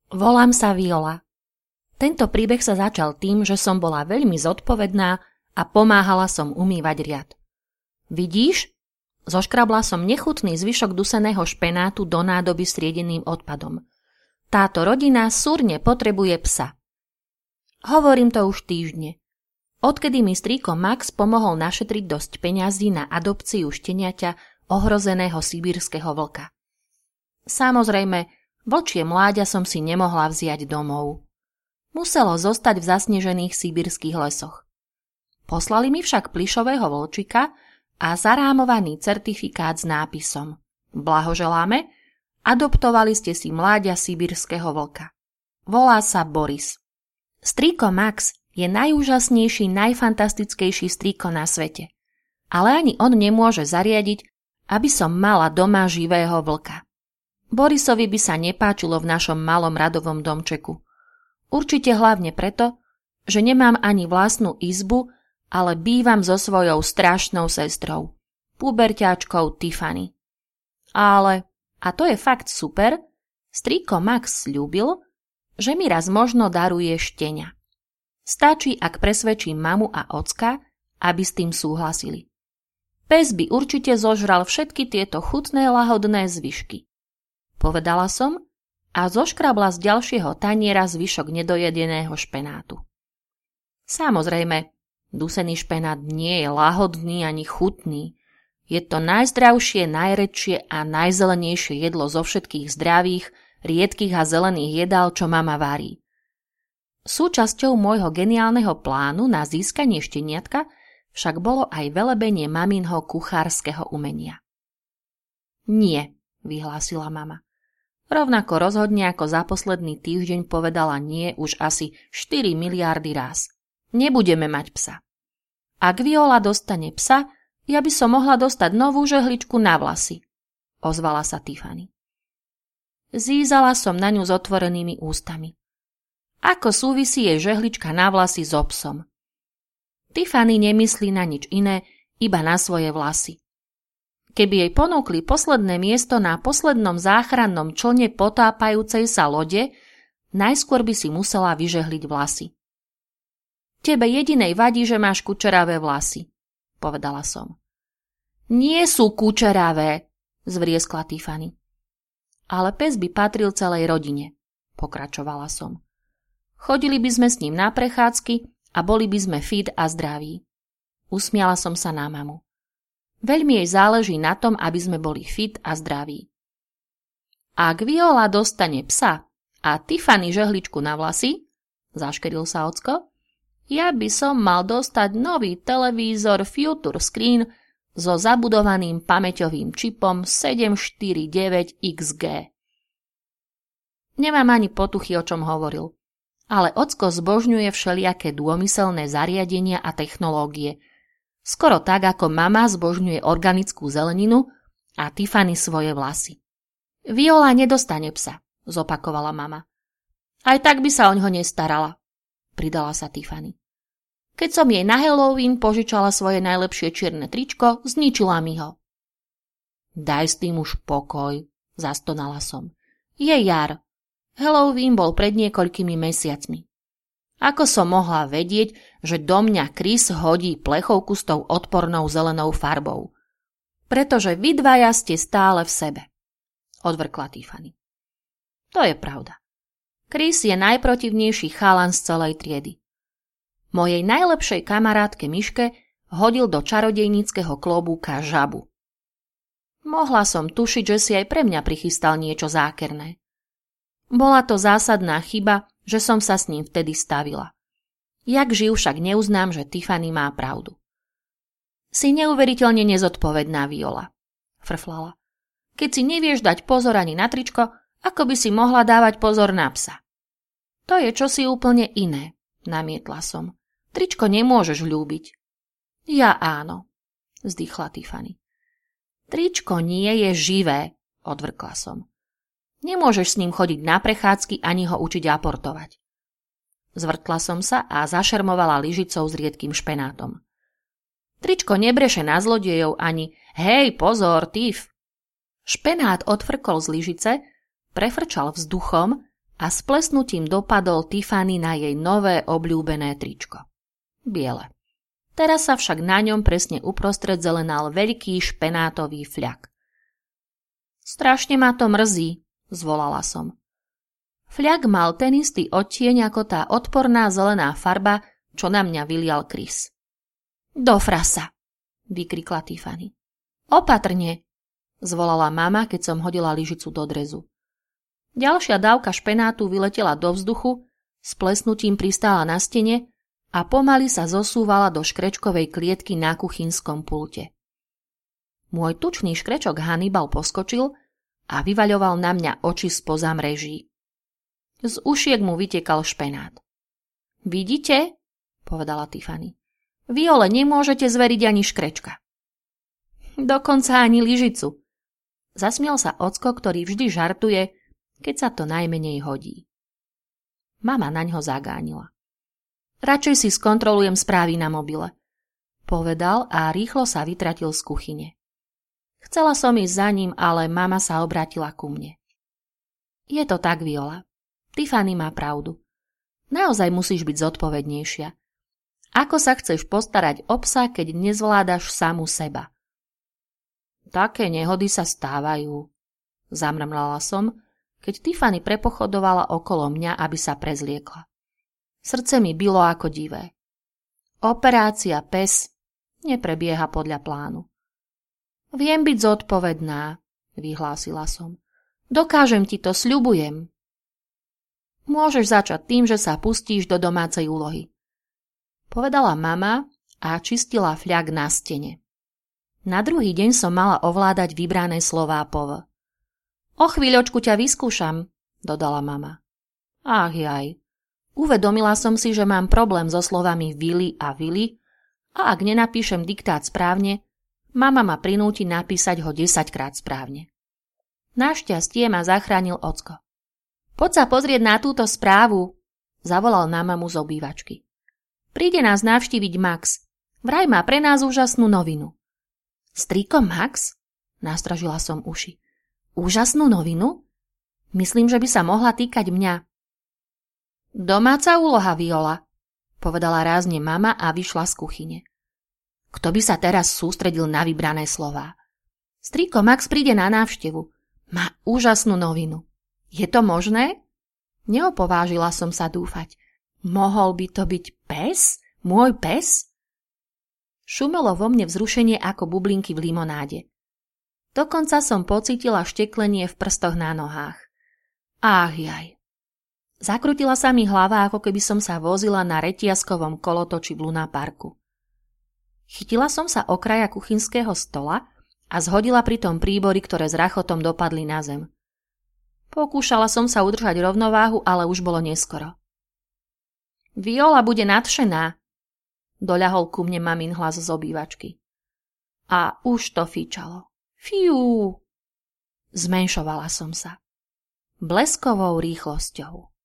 Volám sa Viola. Tento príbeh sa začal tým, že som bola veľmi zodpovedná a pomáhala som umývať riad. Vidíš? Zoškrabla som nechutný zvyšok duseného špenátu do nádoby s riedeným odpadom. Táto rodina súrne potrebuje psa. Hovorím to už týždne. Odkedy mi strýko Max pomohol našetriť dosť peňazí na adopciu šteniaťa ohrozeného sibírskeho vlka. Samozrejme, vlčie mláďa som si nemohla vziať domov. Muselo zostať v zasnežených sibírskych lesoch. Poslali mi však plyšového vlčika a zarámovaný certifikát s nápisom: Blahoželáme, adoptovali ste si mláďa sibírskeho vlka. Volá sa Boris. Strýko Max je najúžasnejší, najfantastickejší strýko na svete. Ale ani on nemôže zariadiť, aby som mala doma živého vlka. Borisovi by sa nepáčilo v našom malom radovom domčeku. Určite hlavne preto, že nemám ani vlastnú izbu, ale bývam so svojou strašnou sestrou, puberťáčkou Tiffany. Ale, a to je fakt super, strýko Max sľúbil, že mi raz možno daruje štenia. Stačí, ak presvedčím mamu a ocka, aby s tým súhlasili. Pes by určite zožral všetky tieto chutné lahodné zvyšky. Povedala som a zoškrabla z ďalšieho taniera zvyšok nedojedeného špenátu. Samozrejme, dusený špenát nie je lahodný ani chutný. Je to najzdravšie, najredšie a najzelenejšie jedlo zo všetkých zdravých, riedkych a zelených jedál, čo mama varí. Súčasťou môjho geniálneho plánu na získanie šteniatka však bolo aj velebenie maminho kuchárskeho umenia. Nie, vyhlásila mama. Rovnako rozhodne ako za posledný týždeň povedala nie už asi 4 miliardy ráz. Nebudeme mať psa. Ak Viola dostane psa, ja by som mohla dostať novú žehličku na vlasy, ozvala sa Tiffany. Zízala som na ňu s otvorenými ústami. Ako súvisí jej žehlička na vlasy so psom? Tiffany nemyslí na nič iné, iba na svoje vlasy. Keby jej ponúkli posledné miesto na poslednom záchrannom člne potápajúcej sa lode, najskôr by si musela vyžehliť vlasy. Tebe jedinej vadí, že máš kučeravé vlasy, povedala som. Nie sú kučeravé, zvrieskla Tiffany. Ale pes by patril celej rodine, pokračovala som. Chodili by sme s ním na prechádzky a boli by sme fit a zdraví. Usmiala som sa na mamu. Veľmi jej záleží na tom, aby sme boli fit a zdraví. Ak Viola dostane psa a Tiffany žehličku na vlasy, zaškeril sa ocko, ja by som mal dostať nový televízor Future Screen so zabudovaným pamäťovým čipom 749XG. Nemám ani potuchy, o čom hovoril. Ale ocko zbožňuje všelijaké dômyselné zariadenia a technológie. Skoro tak, ako mama zbožňuje organickú zeleninu a Tiffany svoje vlasy. Viola nedostane psa, zopakovala mama. Aj tak by sa oňho nestarala, pridala sa Tiffany. Keď som jej na Halloween požičala svoje najlepšie čierne tričko, zničila mi ho. Daj s tým už pokoj, zastonala som. Je jar. Halloween bol pred niekoľkými mesiacmi. Ako som mohla vedieť, že do mňa Chris hodí plechovku s tou odpornou zelenou farbou? Pretože vy dvaja ste stále v sebe, odvrkla Tiffany. To je pravda. Chris je najprotivnejší chalan z celej triedy. Mojej najlepšej kamarátke Miške hodil do čarodejníckeho klobúka žabu. Mohla som tušiť, že si aj pre mňa prichystal niečo zákerné. Bola to zásadná chyba, že som sa s ním vtedy stavila. Jak živ však neuznám, že Tiffany má pravdu. Si neuveriteľne nezodpovedná, Viola, frflala. Keď si nevieš dať pozor ani na tričko, ako by si mohla dávať pozor na psa. To je čosi úplne iné, namietla som. Tričko nemôžeš ľúbiť. Ja áno, vzdychla Tiffany. Tričko nie je živé, odvrkla som. Nemôžeš s ním chodiť na prechádzky ani ho učiť aportovať. Zvrtla som sa a zašermovala lyžicou s riedkým špenátom. Tričko nebreše na zlodejov ani hej, pozor, Tiff. Špenát odfrkol z lyžice, prefrčal vzduchom a s plesnutím dopadol Tiffany na jej nové obľúbené tričko. Biele. Teraz sa však na ňom presne uprostred zelenal veľký špenátový fľak. Strašne ma to mrzí, zvolala som. Fľak mal ten istý odtieň ako tá odporná zelená farba, čo na mňa vylial Chris. Do frasa, vykrikla Tiffany. Opatrne, zvolala mama, keď som hodila lyžicu do drezu. Ďalšia dávka špenátu vyletela do vzduchu, s plesnutím pristála na stene a pomaly sa zosúvala do škrečkovej klietky na kuchynskom pulte. Môj tučný škrečok Hannibal poskočil a vyvaľoval na mňa oči spoza mreží. Z ušiek mu vytekal špenát. Vidíte? Povedala Tiffany. Viole nemôžete zveriť ani škrečka. Dokonca ani lyžicu. Zasmiel sa ocko, ktorý vždy žartuje, keď sa to najmenej hodí. Mama naňho zagánila. Radšej si skontrolujem správy na mobile, povedal a rýchlo sa vytratil z kuchyne. Chcela som ísť za ním, ale mama sa obrátila ku mne. Je to tak, Viola. Tiffany má pravdu. Naozaj musíš byť zodpovednejšia. Ako sa chceš postarať o psa, keď nezvládaš samu seba? Také nehody sa stávajú, zamrmlala som, keď Tiffany prepochodovala okolo mňa, aby sa prezliekla. Srdce mi bilo ako divé. Operácia pes neprebieha podľa plánu. Viem byť zodpovedná, vyhlásila som. Dokážem ti to, sľubujem. Môžeš začať tým, že sa pustíš do domácej úlohy, povedala mama a čistila fľak na stene. Na druhý deň som mala ovládať vybrané slová POV. O chvíľočku ťa vyskúšam, dodala mama. Ach jaj. Uvedomila som si, že mám problém so slovami Willy a Willy a ak nenapíšem diktát správne, mama ma prinúti napísať ho 10-krát správne. Našťastie ma zachránil ocko. Poď sa pozrieť na túto správu, zavolal na mamu z obývačky. Príde nás navštíviť Max. Vraj má pre nás úžasnú novinu. Strýko Max? Nastražila som uši. Úžasnú novinu? Myslím, že by sa mohla týkať mňa. Domáca úloha, Viola, povedala rázne mama a vyšla z kuchyne. Kto by sa teraz sústredil na vybrané slová? Strýko Max príde na návštevu. Má úžasnú novinu. Je to možné? Neopovážila som sa dúfať. Mohol by to byť pes? Môj pes? Šumelo vo mne vzrušenie ako bublinky v limonáde. Dokonca som pocítila šteklenie v prstoch na nohách. Ach jaj. Zakrutila sa mi hlava, ako keby som sa vozila na retiaskovom kolotoči v lunaparku. Chytila som sa okraja kuchynského stola a zhodila pritom príbory, ktoré s rachotom dopadli na zem. Pokúšala som sa udržať rovnováhu, ale už bolo neskoro. Viola bude nadšená, doľahol ku mne mamin hlas z obývačky. A už to fičalo. Fiú! Zmenšovala som sa. Bleskovou rýchlosťou.